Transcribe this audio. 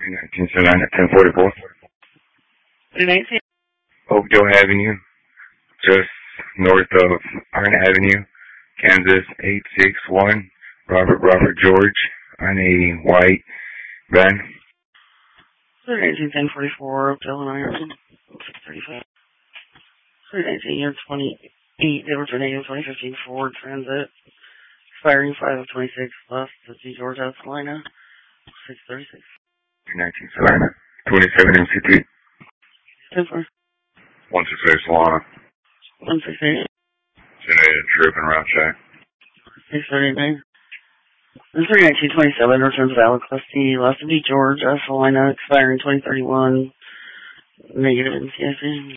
1979 at 1044. 319. Oakdale Avenue, just north of Iron Avenue, Kansas 861. Robert George on a white van. 319, 1044, Oakdale, Illinois, 635. 319, year 28, Edward Tornado, 2015 Ford Transit, expiring 5 of 26, bus to G. George, South Carolina, 636. 319, Savannah, 27 MC3. 10-4. 168 Solana. 168. Generated trip and route check. 639. 319-27, returns valid class T, last to be George, South Carolina, expiring 2031, negative NCIC.